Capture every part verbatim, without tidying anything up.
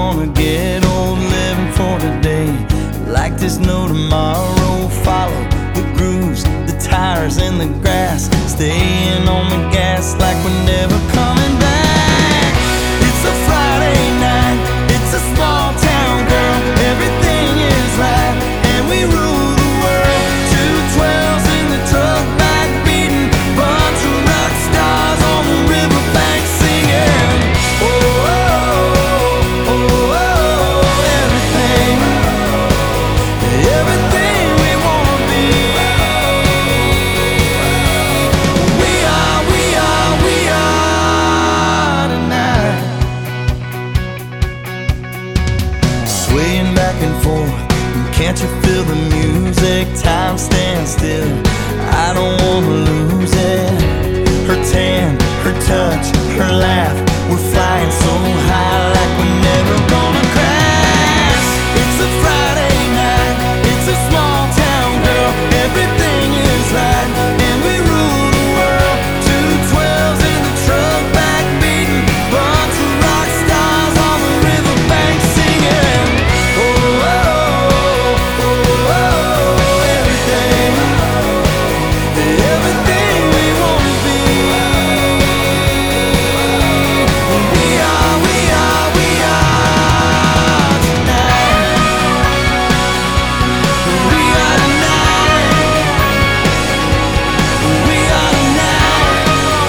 wanna get old living for today. Like there's no tomorrow. Follow the grooves, the tires and the grass. Staying on the gas like we're never coming back. It's a Friday night, it's a small town, girl. Everything is right and we rule the world. Two twelves in the truck back beating, bunch of rock stars on the riverbank singing. Oh, oh, oh, oh, everything, everything we wanna be. We are, we are, we are tonight. Swaying back and forth, can't you feel the music? Time stands still, I don't wanna lose it. Her tan, her touch, her laugh, we're flying so high like we're never gonna crash. It's a Friday night, it's a small town, girl. Everything is right and we rule the world. Two twelves in the truck back beating, bunch of rock stars on the riverbank singing. Oh, oh, oh, oh, oh, everything, everything we wanna be. We are, we are, we are tonight. We are tonight. We are tonight.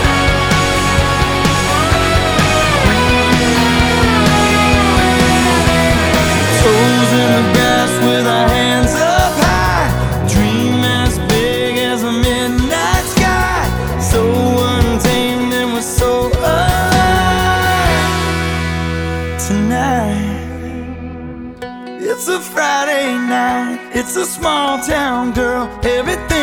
Toes in the grass with our hands up high. Dream as big as a midnight sky. So untamed and we're so alive tonight. It's a Friday night, it's a small town, girl. Everything